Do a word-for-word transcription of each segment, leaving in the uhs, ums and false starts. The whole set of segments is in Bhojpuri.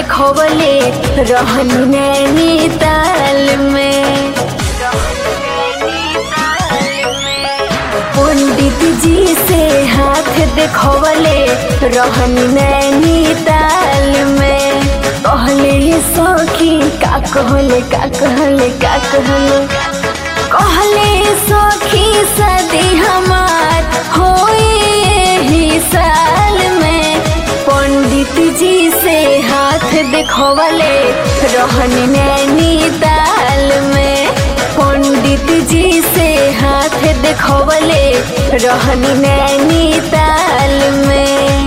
देखवले रहन नैनीताल में। पंडित जी से हाथ देखवले रहन नैनीताल में। कहले सखी का कहले का कहले का कहले कहले सखी शादी हमार होए ही साल में। पंडित जी से हाथ देखवले रहन नैनीताल में। पंडित जी से हाथ देखवले रहन नैनीताल में।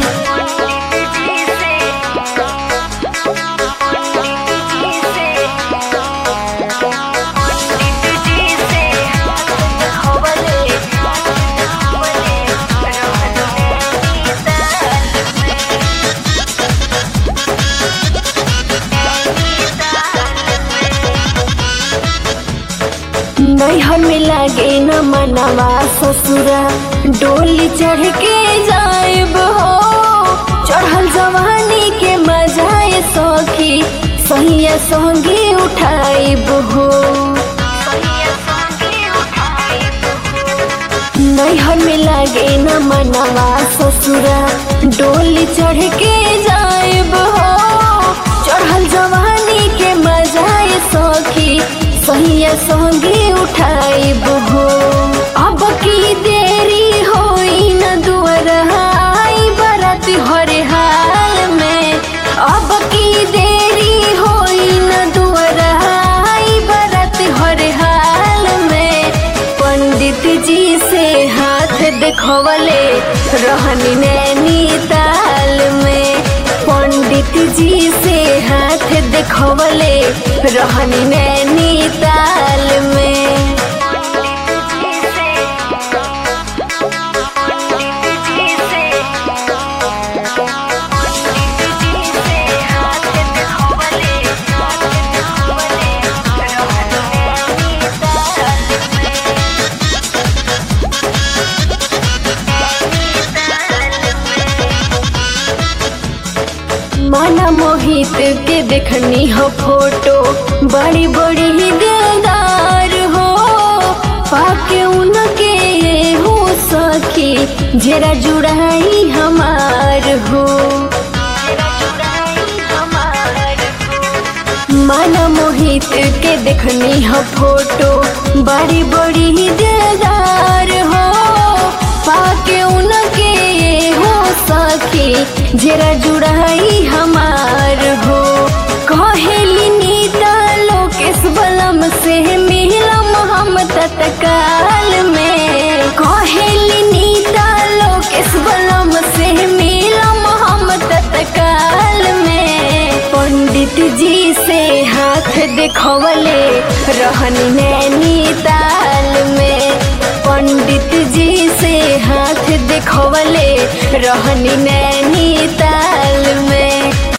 नैहर में लागे न मनवा ससुरा डोली चढ़ के जाएब हो। चढ़ल जवानी के मजाए सखी सहिया संगे उठाइब हो। नैहर में लागे न मनवा ससुरा डोली चढ़ के जाएब हो। चढ़ल जवानी के मजाए सखी सहिया संगे उठाइब हो। अब की देरी होई न दुआर आई बरात हरे हाल में। अब की देरी होई न दुआर आई बरात हरे हाल में। पंडित जी से हाथ देखवले रहन नैनीताल में। पंडित जी से हाथ देखवले रहन नैनीताल में। माना मोहित के देखनी हो फोटो बड़ी बड़ी ही दिलदार हो। पाके उनके ये हो सखी जरा जुड़ाई हमार हो। माना मोहित के देखनी हो फोटो बड़ी बड़ी ही दिलदार हो। पाके उनके ये हो सखी जरा जुड़ाई हमार हो। कहेली नीता लोकेश बलम से मिलम हम तत्काल में। कहेली नीता लोकेश बलम से मिलम हम तत्काल में। पंडित जी से हाथ देखवले रहन नैनीताल में। पंडित जी से हाथ देखवले रहन नैनीताल में।